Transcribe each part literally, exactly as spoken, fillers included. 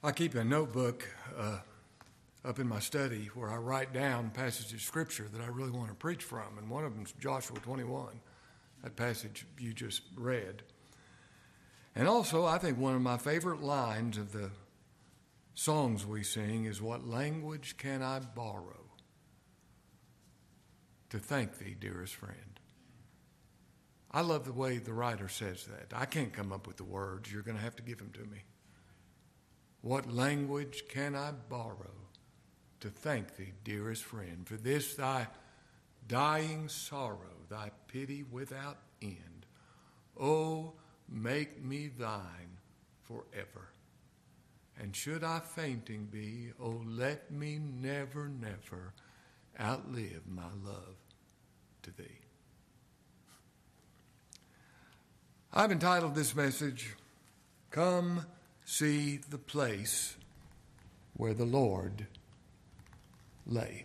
I keep a notebook uh, up in my study where I write down passages of Scripture that I really want to preach from, and one of them is Joshua twenty-one, that passage you just read. And also, I think one of my favorite lines of the songs we sing is, "What language can I borrow to thank thee, dearest friend?" I love the way the writer says that. I can't come up with the words. You're going to have to give them to me. What language can I borrow to thank thee, dearest friend, for this thy dying sorrow, thy pity without end? Oh, make me thine forever. And should I fainting be, oh, let me never, never outlive my love to thee. I've entitled this message, "Come See the Place Where the Lord Lay."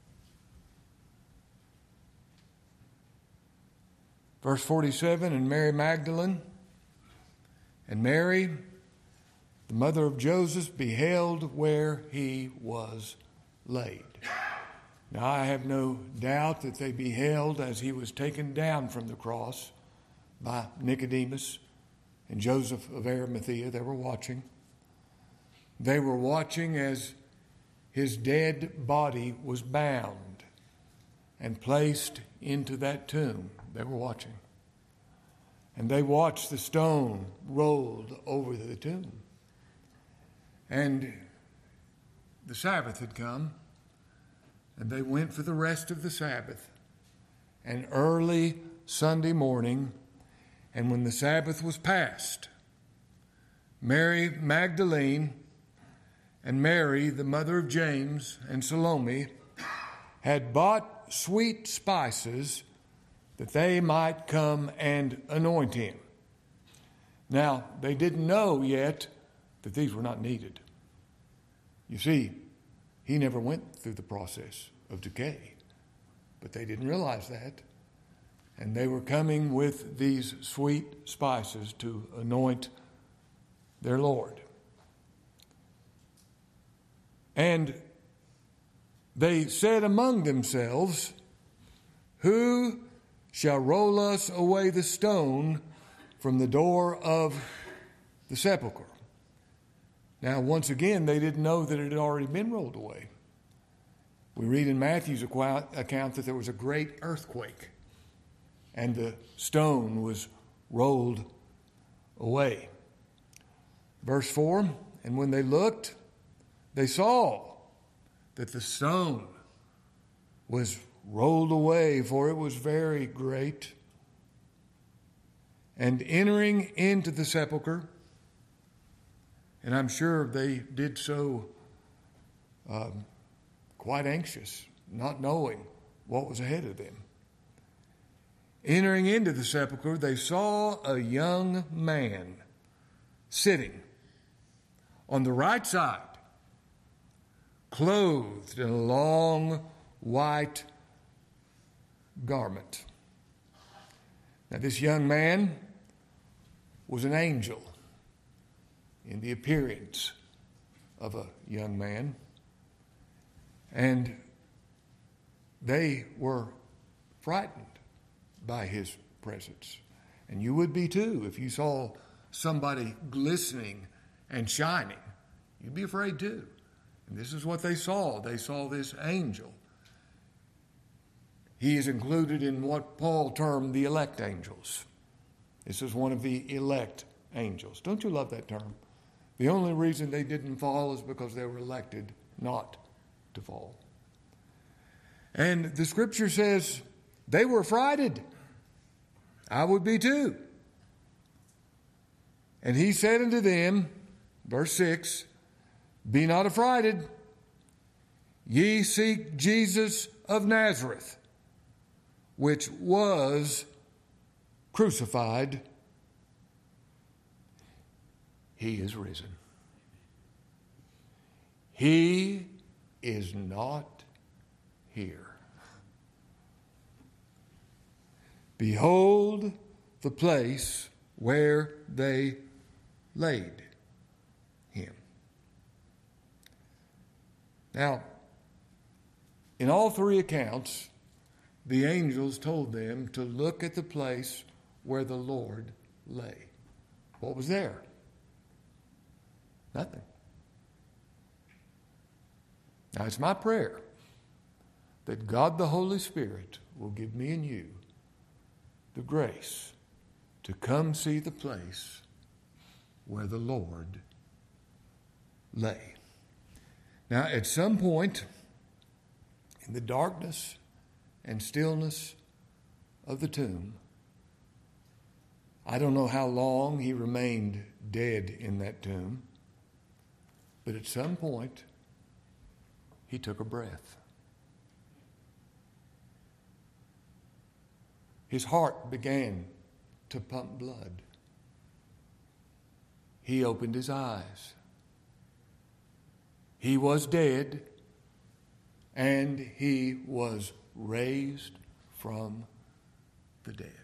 Verse forty-seven, "And Mary Magdalene and Mary, the mother of Joseph, beheld where he was laid." Now I have no doubt that they beheld as he was taken down from the cross by Nicodemus and Joseph of Arimathea. They were watching. They were watching as his dead body was bound and placed into that tomb. They were watching. And they watched the stone rolled over the tomb. And the Sabbath had come, and they went for the rest of the Sabbath. And early Sunday morning, and when the Sabbath was past, Mary Magdalene and Mary, the mother of James and Salome, had bought sweet spices that they might come and anoint him. Now, they didn't know yet that these were not needed. You see, he never went through the process of decay, but they didn't realize that. And they were coming with these sweet spices to anoint their Lord. And they said among themselves, "Who shall roll us away the stone from the door of the sepulchre?" Now, once again, they didn't know that it had already been rolled away. We read in Matthew's account that there was a great earthquake, and the stone was rolled away. Verse four, "And when they looked, they saw that the stone was rolled away, for it was very great. And entering into the sepulchre," and I'm sure they did so um, quite anxious, not knowing what was ahead of them. Entering into the sepulchre, they saw a young man sitting on the right side, clothed in a long white garment. Now, this young man was an angel in the appearance of a young man, and they were frightened by his presence. And you would be too if you saw somebody glistening and shining. You'd be afraid too. And this is what they saw. They saw this angel. He is included in what Paul termed the elect angels. This is one of the elect angels. Don't you love that term? The only reason they didn't fall is because they were elected not to fall. And the scripture says they were frightened. I would be too. And he said unto them, verse six, "Be not affrighted. Ye seek Jesus of Nazareth, which was crucified. He is risen. He is not here. Behold the place where they laid him." Now, in all three accounts, the angels told them to look at the place where the Lord lay. What was there? Nothing. Now, it's my prayer that God the Holy Spirit will give me and you the grace to come see the place where the Lord lay. Now, at some point in the darkness and stillness of the tomb, I don't know how long he remained dead in that tomb, but at some point he took a breath. His heart began to pump blood. He opened his eyes. He was dead, and he was raised from the dead.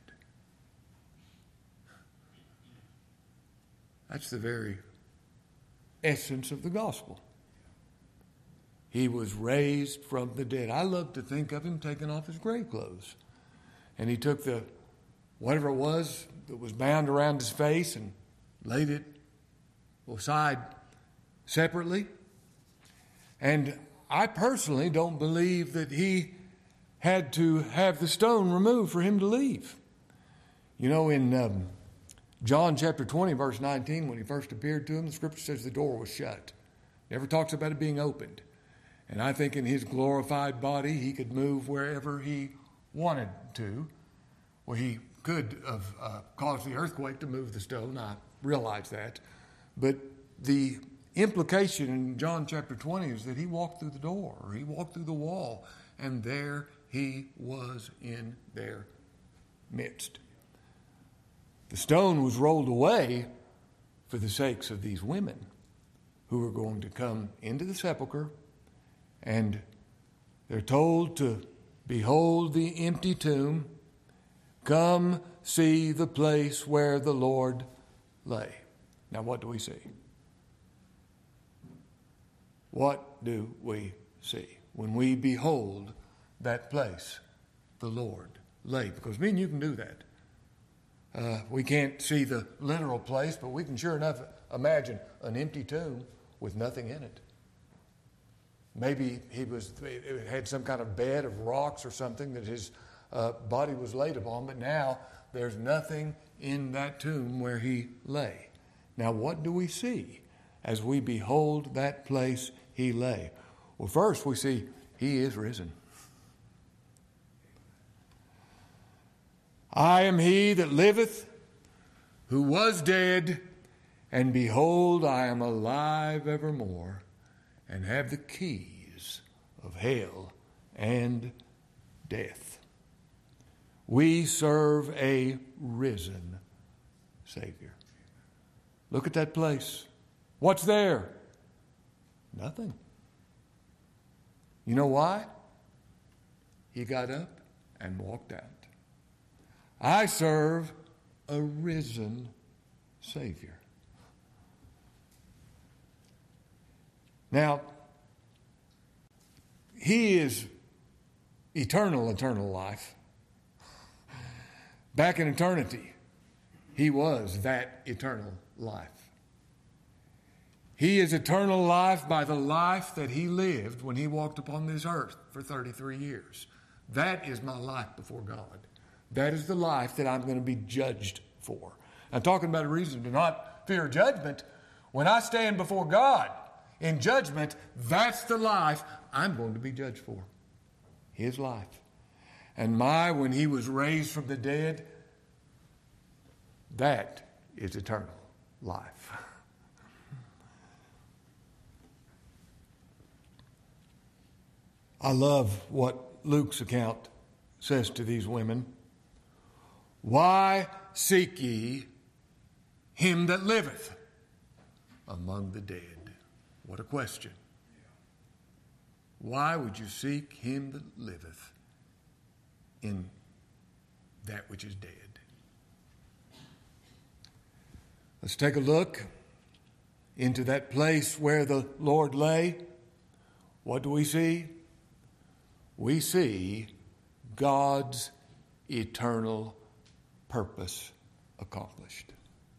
That's the very essence of the gospel. He was raised from the dead. I love to think of him taking off his grave clothes. And he took the, whatever it was that was bound around his face and laid it aside separately. And I personally don't believe that he had to have the stone removed for him to leave. You know, in um, John chapter twenty, verse nineteen, when he first appeared to him, the scripture says the door was shut. Never talks about it being opened. And I think in his glorified body, he could move wherever he wanted to. Well, he could have uh, caused the earthquake to move the stone. I realize that. But the implication in John chapter twenty is that he walked through the door, or he walked through the wall, and there he was in their midst. The stone was rolled away for the sakes of these women who were going to come into the sepulcher, and they're told to behold the empty tomb, come see the place where the Lord lay. Now, what do we see? What do we see when we behold that place the Lord lay? Because me and you can do that. Uh, we can't see the literal place, but we can sure enough imagine an empty tomb with nothing in it. Maybe he was it had some kind of bed of rocks or something that his uh, body was laid upon, but now there's nothing in that tomb where he lay. Now, what do we see as we behold that place he lay? Well, first we see he is risen. I am he that liveth, who was dead, and behold, I am alive evermore, and have the keys of hell and death. We serve a risen Savior. Look at that place. What's there? Nothing. You know why? He got up and walked out. I serve a risen Savior. Now, he is eternal, eternal life. Back in eternity, he was that eternal life. He is eternal life by the life that he lived when he walked upon this earth for thirty-three years. That is my life before God. That is the life that I'm going to be judged for. I'm talking about a reason to not fear judgment. When I stand before God in judgment, that's the life I'm going to be judged for. His life. And my, when he was raised from the dead, that is eternal life. I love what Luke's account says to these women. Why seek ye him that liveth among the dead? What a question. Why would you seek him that liveth in that which is dead? Let's take a look into that place where the Lord lay. What do we see? We see God's eternal purpose accomplished.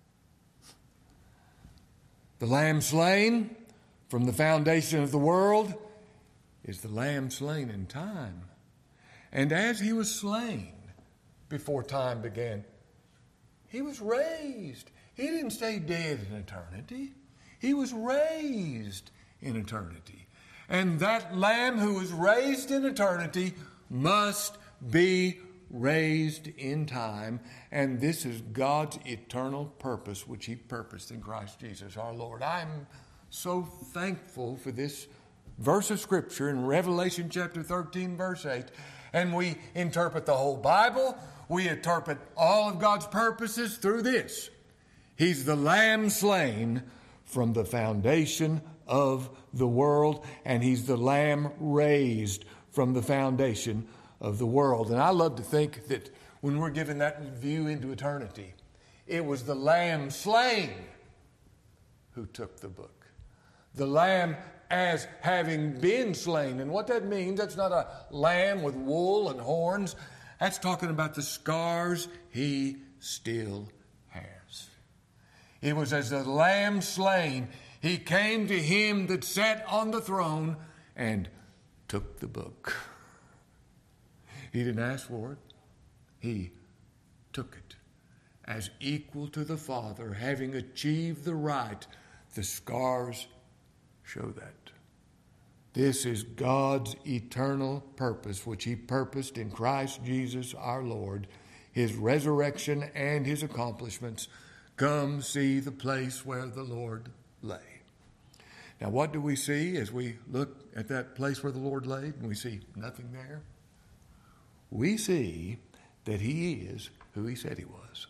The Lamb slain from the foundation of the world is the Lamb slain in time. And as he was slain before time began, he was raised. He didn't stay dead in eternity. He was raised in eternity. And that Lamb who was raised in eternity must be raised in time. And this is God's eternal purpose, which he purposed in Christ Jesus our Lord. I'm so thankful for this verse of Scripture in Revelation chapter thirteen, verse eight. And we interpret the whole Bible. We interpret all of God's purposes through this. He's the Lamb slain from the foundation of the world, and he's the Lamb raised from the foundation of the world. And I love to think that when we're given that view into eternity, it was the Lamb slain who took the book. The Lamb as having been slain. And what that means, that's not a lamb with wool and horns. That's talking about the scars he still has. It was as the Lamb slain, he came to him that sat on the throne and took the book. He didn't ask for it. He took it as equal to the Father, having achieved the right. The scars show that. This is God's eternal purpose, which he purposed in Christ Jesus our Lord, his resurrection and his accomplishments. Come see the place where the Lord lay. Now, what do we see as we look at that place where the Lord laid and we see nothing there? We see that he is who he said he was.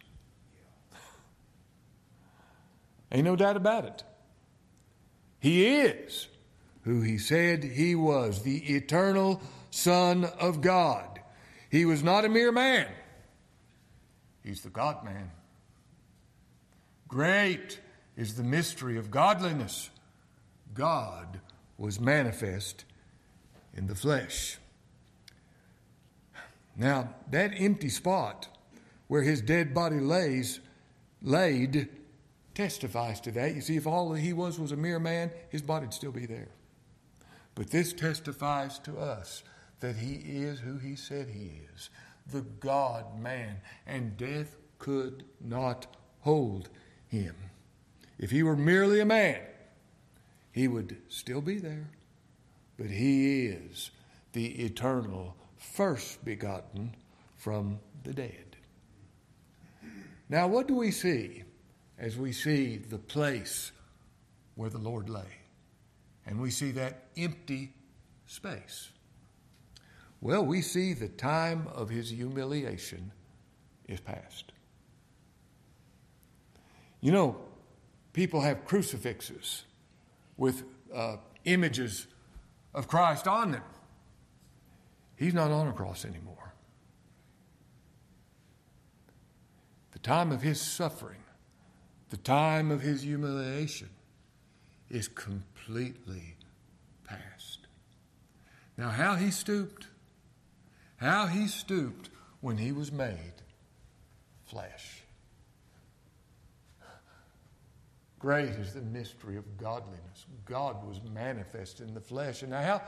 Ain't no doubt about it. He is who he said he was, the eternal Son of God. He was not a mere man. He's the God-man. Great is the mystery of godliness. God was manifest in the flesh. Now, that empty spot where his dead body lays, laid testifies to that. You see, if all he was was a mere man, his body'd still be there. But this testifies to us that he is who he said he is, the God-man, and death could not hold him. If he were merely a man, he would still be there. But he is the eternal first begotten from the dead. Now, what do we see as we see the place where the Lord lay? And we see that empty space. Well, we see the time of his humiliation is past. You know, people have crucifixes with uh, images of Christ on them. He's not on a cross anymore. The time of his suffering, the time of his humiliation is completely past. Now, how he stooped, how he stooped when he was made flesh. Great is the mystery of godliness. God was manifest in the flesh. And now how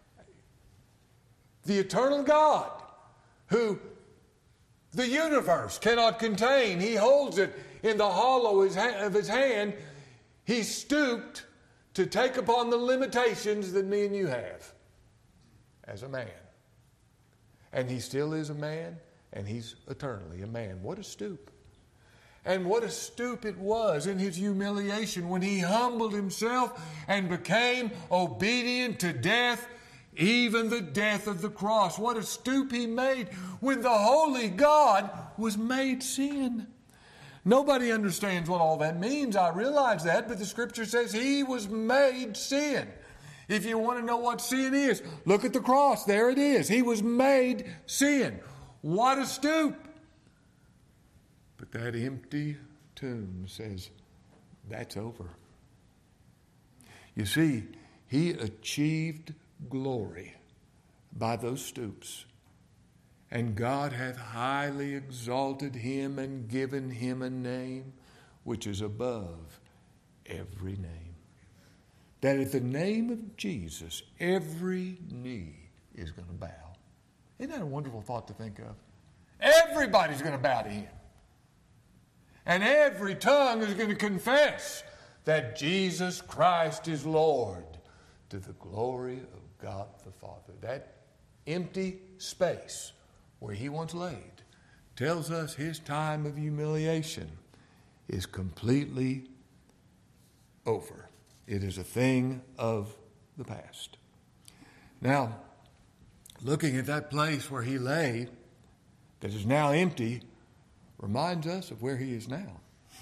the eternal God, who the universe cannot contain, he holds it in the hollow of his hand. He stooped to take upon the limitations that me and you have as a man. And he still is a man, and he's eternally a man. What a stoop. And what a stoop it was in his humiliation when he humbled himself and became obedient to death, even the death of the cross. What a stoop he made when the holy God was made sin. Nobody understands what all that means. I realize that, but the Scripture says he was made sin. If you want to know what sin is, look at the cross. There it is. He was made sin. What a stoop. But that empty tomb says, that's over. You see, he achieved glory by those stoops. And God hath highly exalted him and given him a name which is above every name. That at the name of Jesus, every knee is going to bow. Isn't that a wonderful thought to think of? Everybody's going to bow to him. And every tongue is going to confess that Jesus Christ is Lord, to the glory of God the Father. That empty space where he once laid tells us his time of humiliation is completely over. It is a thing of the past. Now, looking at that place where he lay, that is now empty, reminds us of where he is now.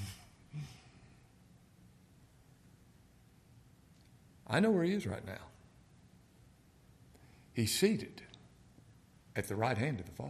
I know where he is right now. He's seated at the right hand of the Father.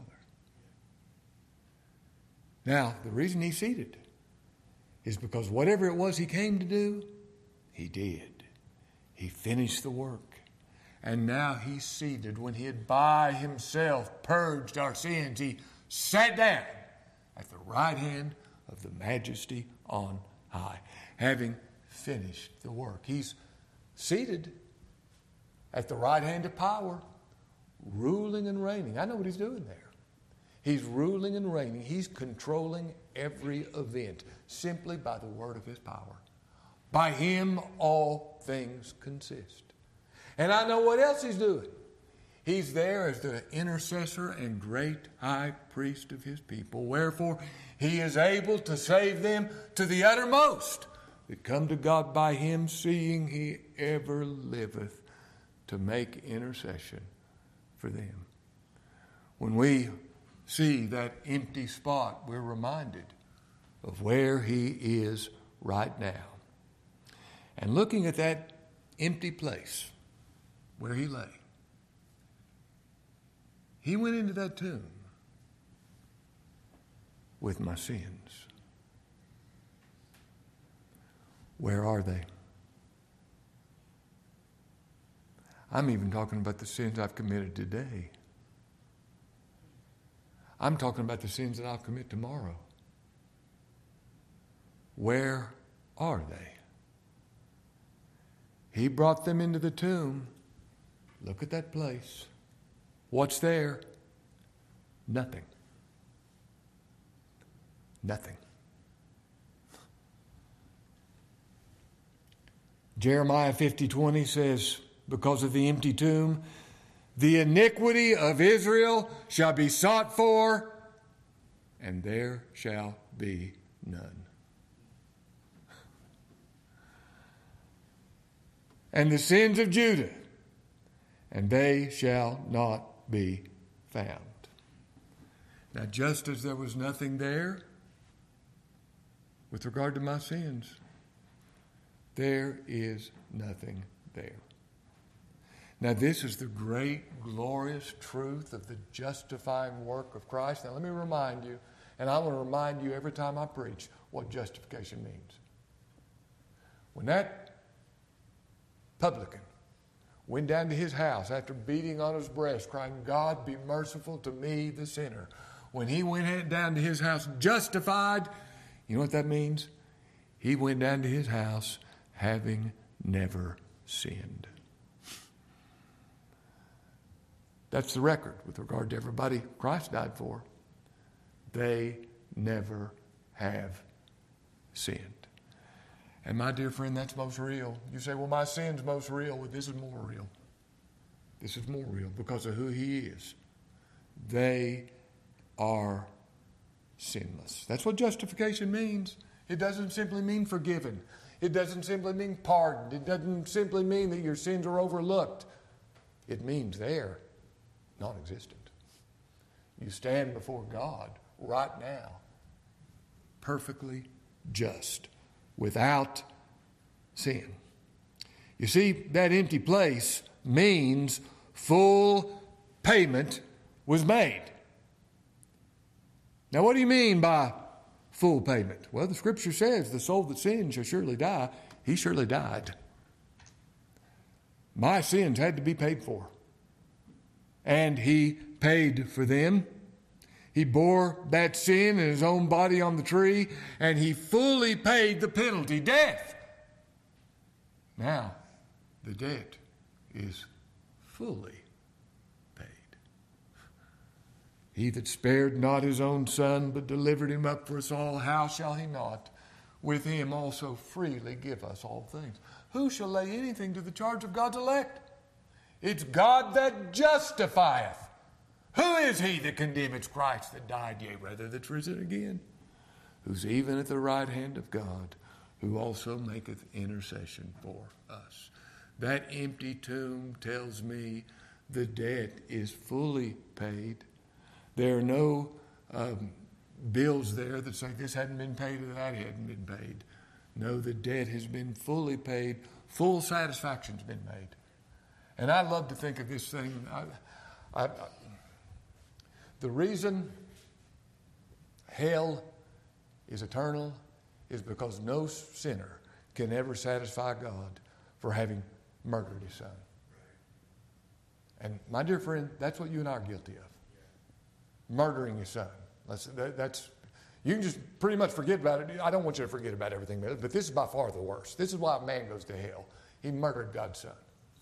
Now, the reason he's seated is because whatever it was he came to do, he did. He finished the work. And now he's seated. When he had by himself purged our sins, he sat down at the right hand of the Majesty on high, having finished the work. He's seated at the right hand of power, ruling and reigning. I know what he's doing there. He's ruling and reigning. He's controlling every event simply by the word of his power. By him all things consist. And I know what else he's doing. He's there as the intercessor and great high priest of his people. Wherefore, he is able to save them to the uttermost that come to God by him, seeing he ever liveth to make intercession for them. When we see that empty spot, we're reminded of where he is right now. And looking at that empty place where he lay, he went into that tomb with my sins. Where are they? I'm even talking about the sins I've committed today. I'm talking about the sins that I'll commit tomorrow. Where are they? He brought them into the tomb. Look at that place. What's there? Nothing. Nothing. Jeremiah fifty twenty says, because of the empty tomb, the iniquity of Israel shall be sought for, and there shall be none. And the sins of Judah, and they shall not be found. Now, just as there was nothing there with regard to my sins, there is nothing there. Now, this is the great, glorious truth of the justifying work of Christ. Now, let me remind you, and I want to remind you every time I preach, what justification means. When that publican went down to his house after beating on his breast, crying, God, be merciful to me, the sinner. When he went down to his house justified, you know what that means? He went down to his house having never sinned. That's the record with regard to everybody Christ died for. They never have sinned. And my dear friend, that's most real. You say, well, my sin's most real. Well, this is more real. This is more real because of who he is. They are sinless. That's what justification means. It doesn't simply mean forgiven. It doesn't simply mean pardoned. It doesn't simply mean that your sins are overlooked. It means they're non-existent. You stand before God right now, perfectly just, without sin. You see, that empty place means full payment was made. Now, what do you mean by full payment? Well, the Scripture says the soul that sins shall surely die. He surely died. my sins had to be paid for. And he paid for them. He bore that sin in his own body on the tree, and he fully paid the penalty, death. Now, the debt is fully paid. He that spared not his own son, but delivered him up for us all, how shall he not with him also freely give us all things? Who shall lay anything to the charge of God's elect? It's God that justifieth. Who is he that condemneth? Christ that died, yea, rather that's risen again, who's even at the right hand of God, who also maketh intercession for us. That empty tomb tells me the debt is fully paid. There are no um, bills there that say this hadn't been paid or that hadn't been paid. No, the debt has been fully paid. Full satisfaction's been made. And I love to think of this thing. I, I, I, the reason hell is eternal is because no sinner can ever satisfy God for having murdered his son. And my dear friend, that's what you and I are guilty of. Murdering his son. That's, that, that's you can just pretty much forget about it. I don't want you to forget about everything, but this is by far the worst. This is why a man goes to hell. He murdered God's son.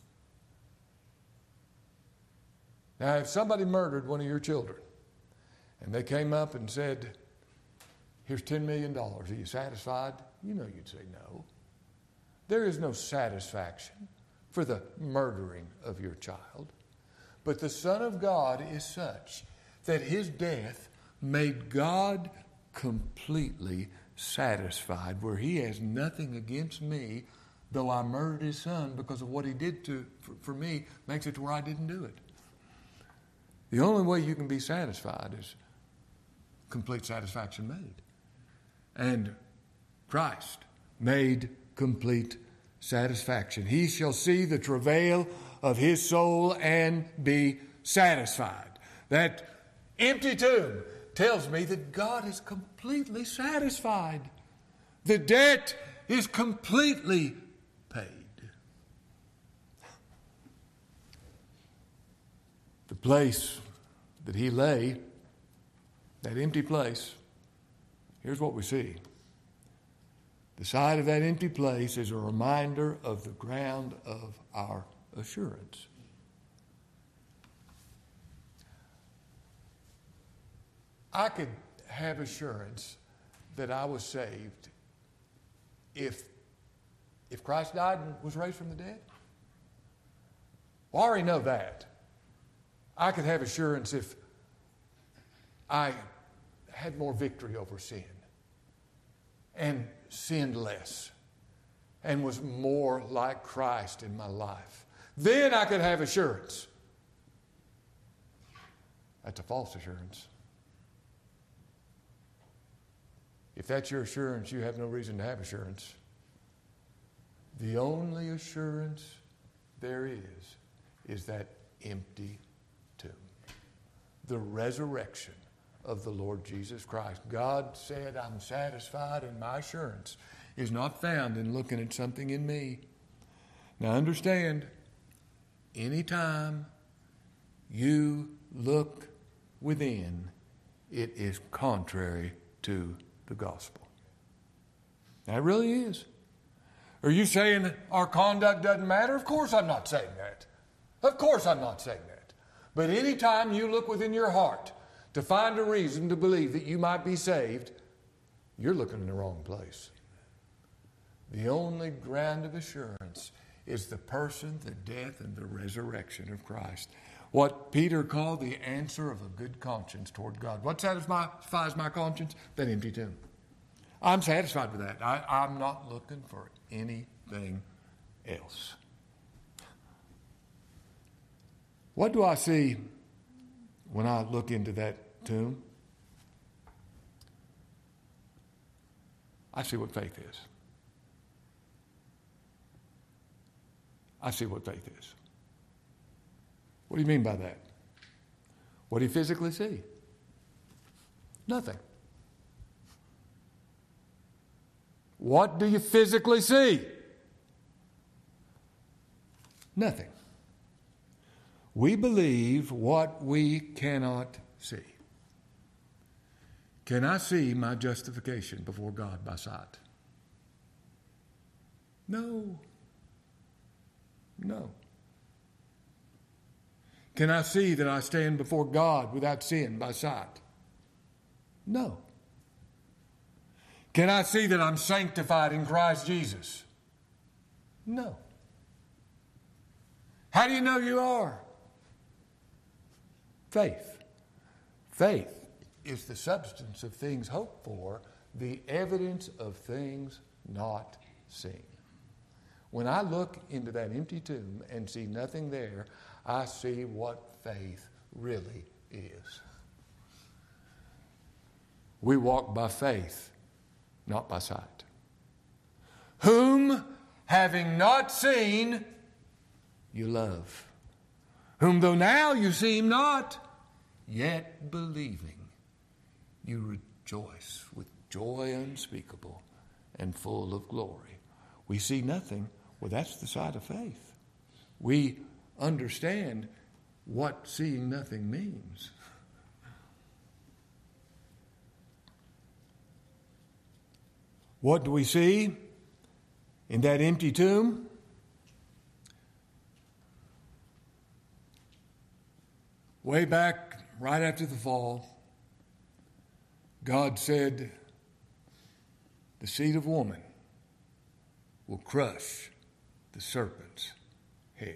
Now, if somebody murdered one of your children and they came up and said, here's ten million dollars, are you satisfied? You know you'd say no. There is no satisfaction for the murdering of your child. But the Son of God is such that his death made God completely satisfied, where he has nothing against me, though I murdered his son because of what he did to for, for me, makes it to where I didn't do it. The only way you can be satisfied is complete satisfaction made. And Christ made complete satisfaction. He shall see the travail of his soul and be satisfied. That empty tomb tells me that God is completely satisfied. The debt is completely paid. The place that he lay, that empty place, here's what we see. The side of that empty place is a reminder of the ground of our assurance. I could have assurance that I was saved if, if Christ died and was raised from the dead. Well, I already know that. I could have assurance if I had more victory over sin and sinned less and was more like Christ in my life. Then I could have assurance. That's a false assurance. If that's your assurance, you have no reason to have assurance. The only assurance there is, is that empty tomb. The resurrection of the Lord Jesus Christ. God said, I'm satisfied, and my assurance is not found in looking at something in me. Now understand, anytime you look within, it is contrary to the gospel. Now, it really is. Are you saying that our conduct doesn't matter? Of course I'm not saying that. Of course I'm not saying that. But anytime you look within your heart to find a reason to believe that you might be saved, you're looking in the wrong place. The only ground of assurance is the person, the death, and the resurrection of Christ. What Peter called the answer of a good conscience toward God. What satisfies my conscience? That empty tomb. I'm satisfied with that. I, I'm not looking for anything else. What do I see when I look into that tomb? I see what faith is. I see what faith is. What do you mean by that? What do you physically see? Nothing. What do you physically see? Nothing. We believe what we cannot see. Can I see my justification before God by sight? No. No. Can I see that I stand before God without sin by sight? No. Can I see that I'm sanctified in Christ Jesus? No. How do you know you are? Faith. Faith is the substance of things hoped for, the evidence of things not seen. When I look into that empty tomb and see nothing there, I see what faith really is. We walk by faith, not by sight. Whom, having not seen, you love. Whom though now you see him not, yet believing, you rejoice with joy unspeakable and full of glory. We see nothing. Well, that's the side of faith. We understand what seeing nothing means. What do we see in that empty tomb? Way back, right after the fall, God said, the seed of woman will crush the serpent's head.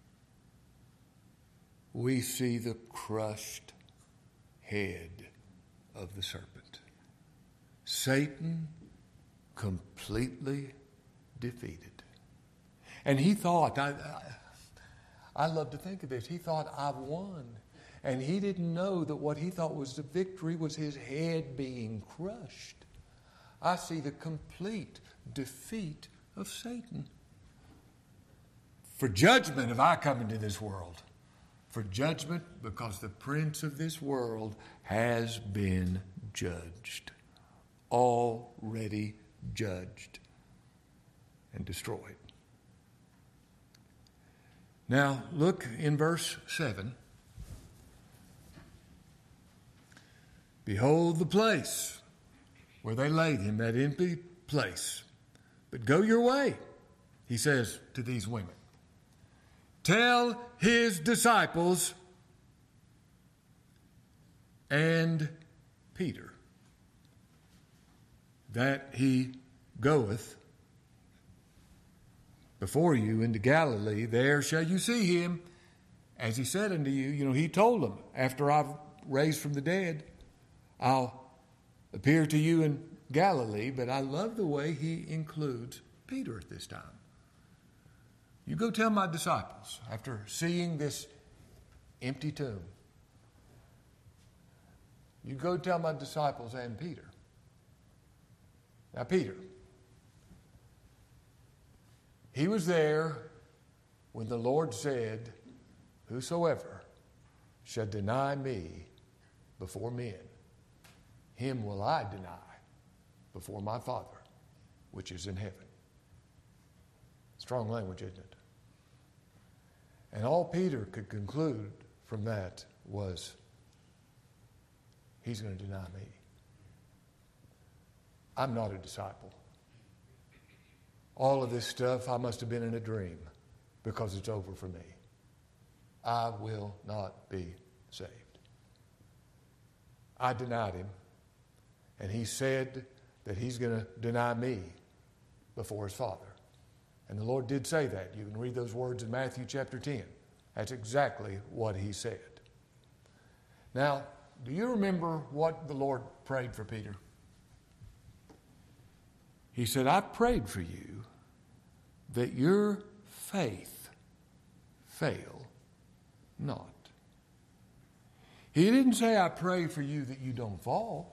We see the crushed head of the serpent. Satan completely defeated. And he thought, I, I, I love to think of this, he thought, I've won. And he didn't know that what he thought was the victory was his head being crushed. I see the complete defeat of Satan. For judgment have I come into this world. For judgment because the prince of this world has been judged. Already judged and destroyed. Now look in verse seven. Behold the place where they laid him, that empty place. But go your way, he says to these women. Tell his disciples and Peter that he goeth before you into Galilee. There shall you see him, as he said unto you. You know, he told them, after I've raised from the dead, I'll appear to you in Galilee. But I love the way he includes Peter at this time. You go tell my disciples, after seeing this empty tomb, you go tell my disciples and Peter. Now, Peter, he was there when the Lord said, whosoever shall deny me before men, him will I deny before my Father, which is in heaven. Strong language, isn't it? And all Peter could conclude from that was, he's going to deny me. I'm not a disciple. All of this stuff, I must have been in a dream because it's over for me. I will not be saved. I denied him, and he said that he's going to deny me before his Father. And the Lord did say that. You can read those words in Matthew chapter ten. That's exactly what he said. Now, do you remember what the Lord prayed for Peter? He said, I prayed for you that your faith fail not. He didn't say, I pray for you that you don't fall.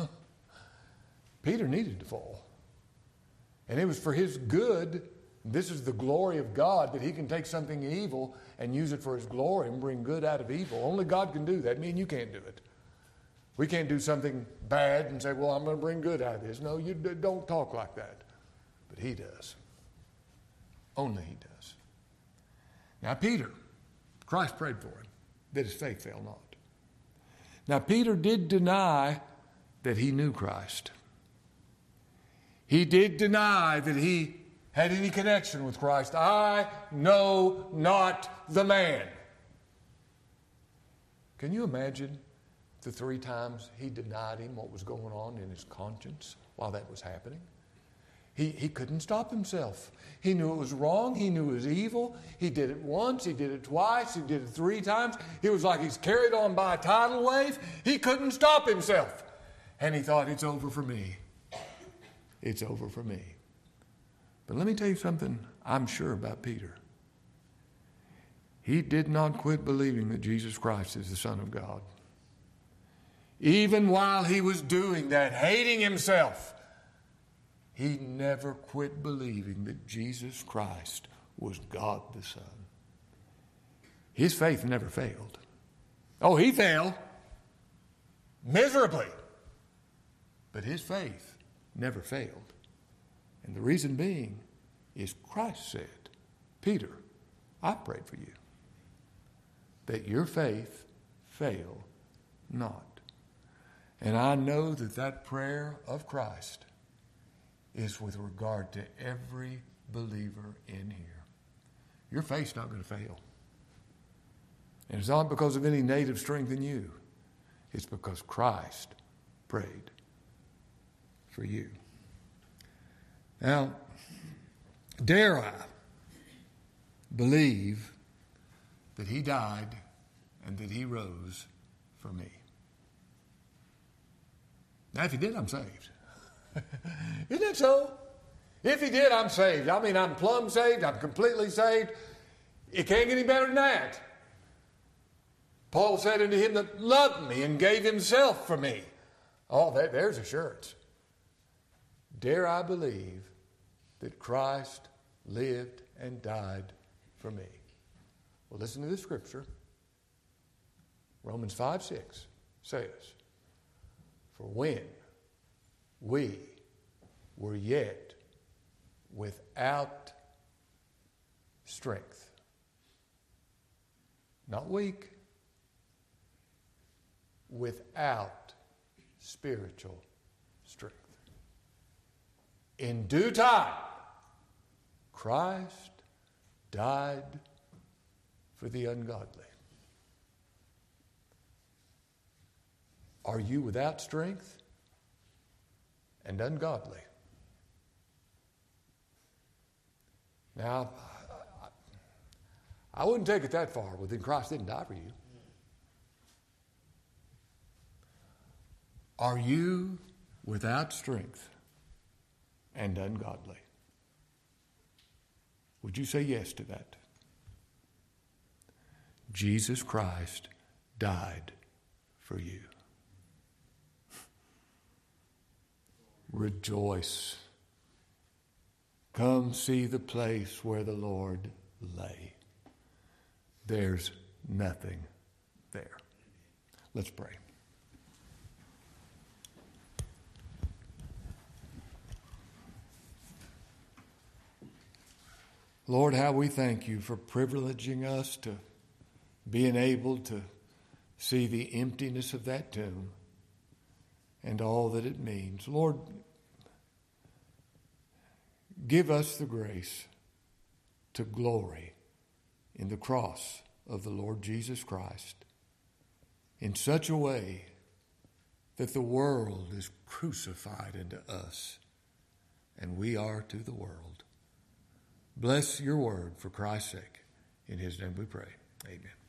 Peter needed to fall. And it was for his good. This is the glory of God, that he can take something evil and use it for his glory and bring good out of evil. Only God can do that. Me and you can't do it. We can't do something bad and say, well, I'm going to bring good out of this. No, you don't talk like that. But he does. Only he does. Now, Peter, Christ prayed for him that his faith fail not. Now, Peter did deny that he knew Christ. He did deny that he had any connection with Christ. I know not the man. Can you imagine the three times he denied him what was going on in his conscience while that was happening? He, he couldn't stop himself. He knew it was wrong. He knew it was evil. He did it once. He did it twice. He did it three times. He was like he's carried on by a tidal wave. He couldn't stop himself. And he thought, it's over for me. It's over for me. But let me tell you something I'm sure about Peter. He did not quit believing that Jesus Christ is the Son of God. Even while he was doing that, hating himself, he never quit believing that Jesus Christ was God the Son. His faith never failed. Oh, he failed miserably. But his faith never failed. And the reason being is Christ said, Peter, I prayed for you, that your faith fail not. And I know that that prayer of Christ is with regard to every believer in here. Your faith's not going to fail. And it's not because of any native strength in you. It's because Christ prayed for you. Now, dare I believe that he died and that he rose for me? Now, if he did, I'm saved. Isn't that so? If he did, I'm saved. I mean, I'm plumb saved. I'm completely saved. It can't get any better than that. Paul said unto him that loved me and gave himself for me. Oh, that, there's assurance. Dare I believe that Christ lived and died for me? Well, listen to this scripture. Romans five six says, for when we were yet without strength, not weak, without spiritual strength, in due time, Christ died for the ungodly. Are you without strength and ungodly? Now, I wouldn't take it that far. Well, then Christ didn't die for you. Are you without strength and ungodly? Would you say yes to that? Jesus Christ died for you. Rejoice. Come see the place where the Lord lay. There's nothing there. Let's pray. Lord, how we thank you for privileging us to being able to see the emptiness of that tomb and all that it means. Lord, give us the grace to glory in the cross of the Lord Jesus Christ in such a way that the world is crucified unto us and we are to the world. Bless your word for Christ's sake. In his name we pray. Amen.